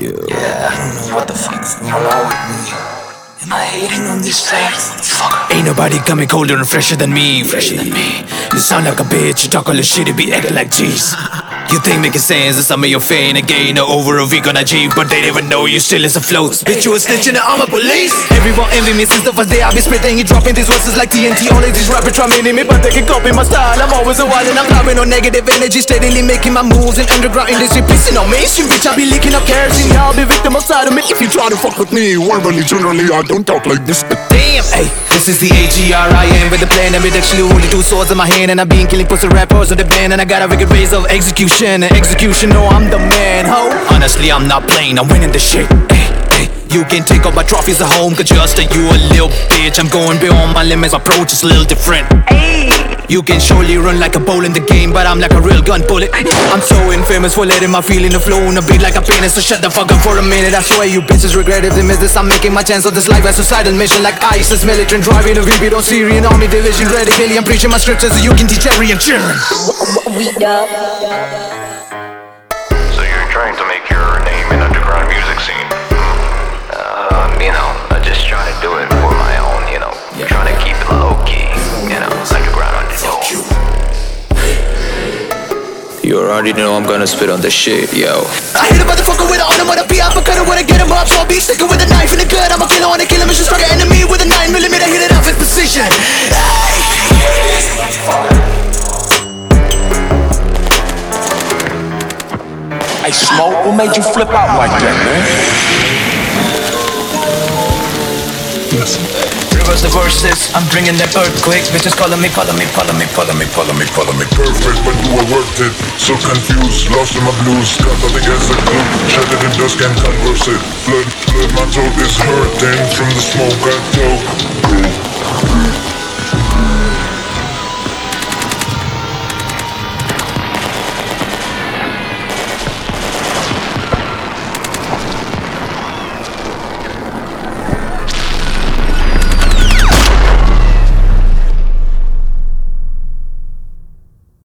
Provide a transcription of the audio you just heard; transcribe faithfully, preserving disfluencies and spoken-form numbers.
Yeah, I don't know what the fuck's going on with me. Am I hating on this track? Fuck. Ain't nobody coming colder and fresher than me, fresher than me. You sound like a bitch, you talk all this shit, it be acting like cheese. You think making sense that some of your fame again or over a week on a Jeep, but they never know you still is a float. Bitch, you a snitch in the armor police. Everyone envy me since the first day I be spitting. You dropping these verses like T N T. All of these rappers try me, but they can copy my style. I'm always a wild and I'm climbing on negative energy, steadily making my moves in underground industry. Pissing on mainstream, bitch, I be leaking up kerosene. I'll be victim of side of me. If you try to fuck with me, verbally, generally, I don't talk like this. Damn, hey, this is the A G R I M with the plan. I'm actually holding two swords in my hand, and I've been killing pussy rappers of the band, and I got a wicked ways of execution. Execution, no, I'm the man, ho. Honestly, I'm not playing, I'm winning the shit. Ay, ay. You can take all my trophies at home, cause just a you a little bitch. I'm going beyond my limits, my approach is a little different. Ay. You can surely run like a bull in the game, but I'm like a real gun bullet. I'm so infamous for letting my feeling flow on a beat like a penis. So shut the fuck up for a minute. I swear you bitches regret if they miss this. I'm making my chance of this life a suicidal mission like ISIS militant, driving a V P on Syrian army division. Radically, I'm preaching my scriptures so you can teach every children. Trying to make your name in underground music scene. Um, you know, I just try to do it for my own, you know. Yeah. Trying to keep it low key, you know, underground underdog. You already know I'm gonna spit on the shit, yo. I hit a motherfucker with an arm, wanna be up, but cut it when I get him up. So I'll be sticking with a knife in the gut. I'm a killer on a killer mission, strike an enemy with a nine millimeter, hit it off his position. Hey, Smoke, what made you flip out like that, man? Listen. Reverse the verses, I'm bringing that earthquake. Bitches calling me, calling me, calling me, calling me, calling me, calling me. Perfect, but you were worth it. So confused, lost in my blues. Got nothing as a clue. Shattered in dust, can't converse it. Blood, blood, my throat is hurting from the smoke I took.